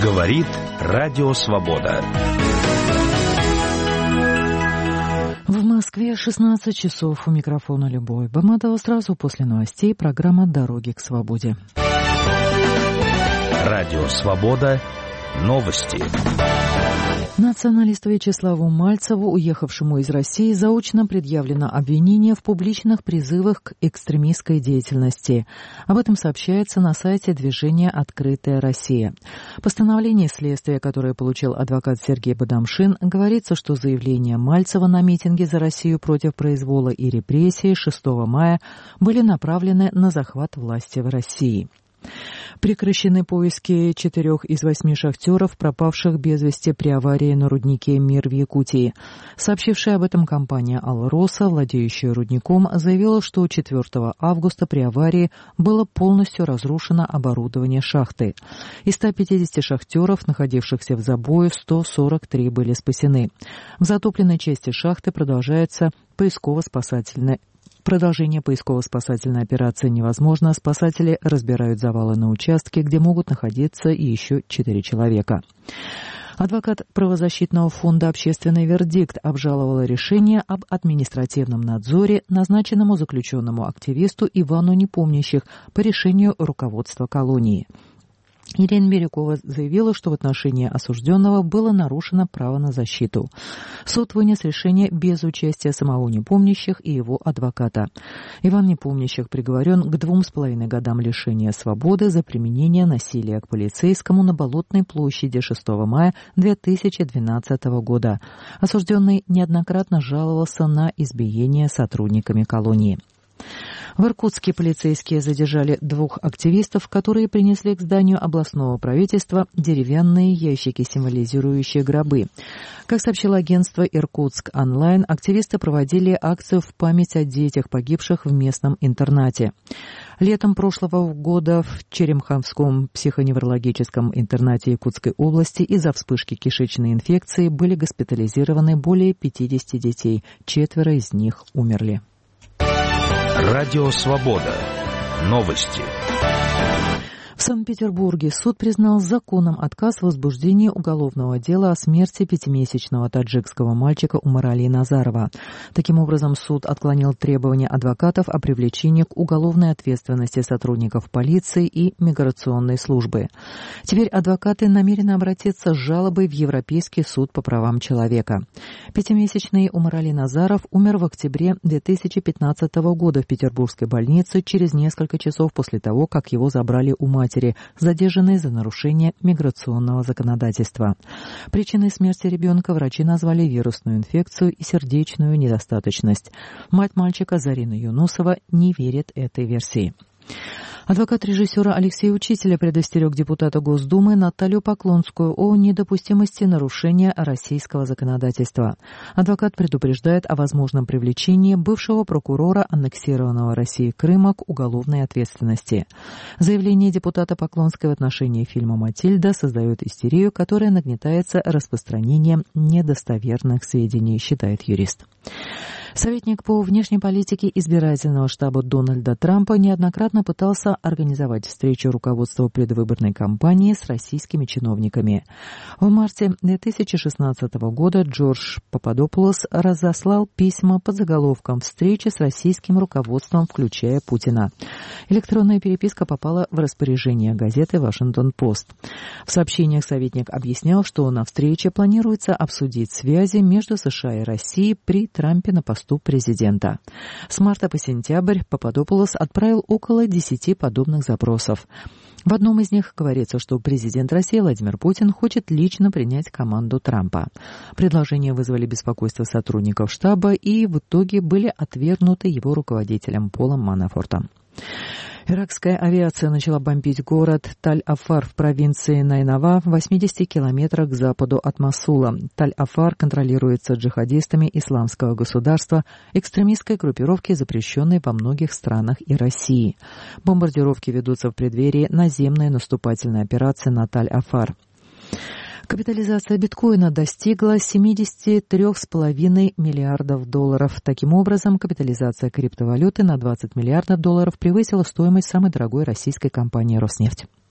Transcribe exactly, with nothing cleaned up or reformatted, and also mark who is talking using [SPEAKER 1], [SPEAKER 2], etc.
[SPEAKER 1] Говорит Радио Свобода.
[SPEAKER 2] В Москве шестнадцать часов. У микрофона Любовь Баматова. Сразу после новостей программа «Дороги к свободе».
[SPEAKER 1] Радио Свобода. Новости.
[SPEAKER 2] Националисту Вячеславу Мальцеву, уехавшему из России, заочно предъявлено обвинение в публичных призывах к экстремистской деятельности. Об этом сообщается на сайте движения «Открытая Россия». В постановлении следствия, которое получил адвокат Сергей Бадамшин, говорится, что заявления Мальцева на митинге за Россию против произвола и репрессий шестого мая были направлены на захват власти в России. Прекращены поиски четырех из восьми шахтеров, пропавших без вести при аварии на руднике «Мир» в Якутии. Сообщившая об этом компания «Алроса», владеющая рудником, заявила, что четвёртого августа при аварии было полностью разрушено оборудование шахты. Из ста пятидесяти шахтеров, находившихся в забое, сто сорок три были спасены. В затопленной части шахты продолжается поисково-спасательная Продолжение поисково-спасательной операции невозможно. Спасатели разбирают завалы на участке, где могут находиться и еще четыре человека. Адвокат правозащитного фонда «Общественный вердикт» обжаловала решение об административном надзоре, назначенному заключенному активисту Ивану Непомнящих по решению руководства колонии. Ирина Бирюкова заявила, что в отношении осужденного было нарушено право на защиту. Суд вынес решение без участия самого Непомнящих и его адвоката. Иван Непомнящих приговорен к двум с половиной годам лишения свободы за применение насилия к полицейскому на Болотной площади шестого мая две тысячи двенадцатого года. Осужденный неоднократно жаловался на избиение сотрудниками колонии. В Иркутске полицейские задержали двух активистов, которые принесли к зданию областного правительства деревянные ящики, символизирующие гробы. Как сообщило агентство «Иркутск онлайн», активисты проводили акцию в память о детях, погибших в местном интернате. Летом прошлого года в Черемховском психоневрологическом интернате Якутской области из-за вспышки кишечной инфекции были госпитализированы более пятидесяти детей. Четверо из них умерли.
[SPEAKER 1] Радио Свобода. Новости.
[SPEAKER 2] В Санкт-Петербурге суд признал законным отказ в возбуждении уголовного дела о смерти пятимесячного таджикского мальчика Умарали Назарова. Таким образом, суд отклонил требования адвокатов о привлечении к уголовной ответственности сотрудников полиции и миграционной службы. Теперь адвокаты намерены обратиться с жалобой в Европейский суд по правам человека. Пятимесячный Умарали Назаров умер в октябре две тысячи пятнадцатого года в петербургской больнице через несколько часов после того, как его забрали у матери, задержанной за нарушение миграционного законодательства. Причиной смерти ребенка врачи назвали вирусную инфекцию и сердечную недостаточность. Мать мальчика Зарина Юнусова не верит этой версии. Адвокат режиссера Алексея Учителя предостерег депутата Госдумы Наталью Поклонскую о недопустимости нарушения российского законодательства. Адвокат предупреждает о возможном привлечении бывшего прокурора аннексированного Россией Крыма к уголовной ответственности. Заявление депутата Поклонской в отношении фильма «Матильда» создает истерию, которая нагнетается распространением недостоверных сведений, считает юрист. Советник по внешней политике избирательного штаба Дональда Трампа неоднократно пытался организовать встречу руководства предвыборной кампании с российскими чиновниками. В марте две тысячи шестнадцатого года Джордж Пападополос разослал письма под заголовком «Встречи с российским руководством, включая Путина». Электронная переписка попала в распоряжение газеты «Вашингтон-Пост». В сообщениях советник объяснял, что на встрече планируется обсудить связи между США и Россией при Трампе на посту президента. С марта по сентябрь Пападополос отправил около десяти подобных запросов. В одном из них говорится, что президент России Владимир Путин хочет лично принять команду Трампа. Предложения вызвали беспокойство сотрудников штаба и в итоге были отвергнуты его руководителем Полом Манафортом. Иракская авиация начала бомбить город Таль-Афар в провинции Найнава в восьмидесяти километрах к западу от Мосула. Таль-Афар контролируется джихадистами Исламского государства, экстремистской группировки, запрещенной во многих странах и России. Бомбардировки ведутся в преддверии наземной наступательной операции на Таль-Афар. Капитализация биткоина достигла семьдесят три целых пять десятых миллиардов долларов. Таким образом, капитализация криптовалюты на двадцать миллиардов долларов превысила стоимость самой дорогой российской компании «Роснефть».